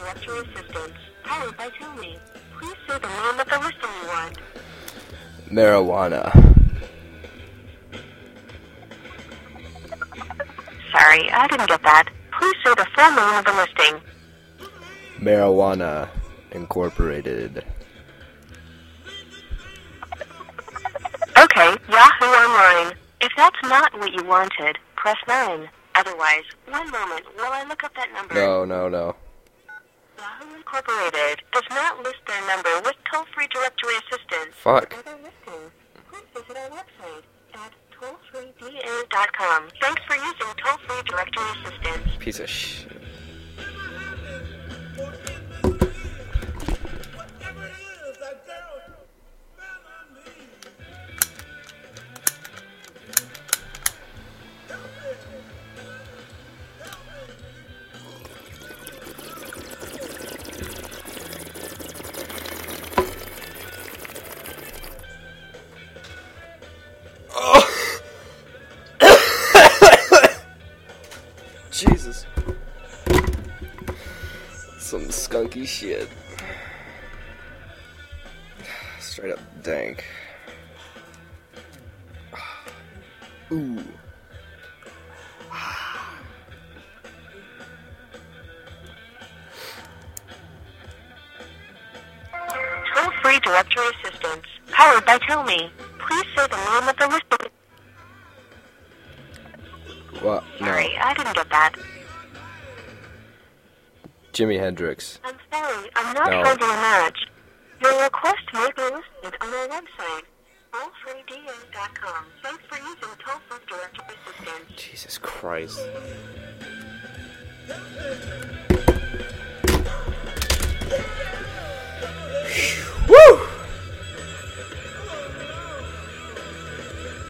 directory assistance, powered by Tumi. Please say the name of the listing you want. Marijuana. Sorry, I didn't get that. Please say the full name of the listing. Marijuana Incorporated. Okay, Yahoo Online. If that's not what you wanted, press 9. Otherwise, one moment while I look up that number. No. Yahoo Incorporated does not list their number with toll-free directory assistance. Fuck. For other listings, please visit our website at tollfreeda.com. Thanks for using toll-free directory assistance. Piece of shit. Jesus. Some skunky shit. Straight up dank. Ooh. Toll-free directory assistance, powered by Tumi. Please say the name of the listing. What? Sorry, No. I didn't get that. Jimi Hendrix. I'm sorry, I'm not No. finding a match. Your request may be listed on our website, tollfreeda.com. Thanks for using toll-free directory assistance. Jesus Christ.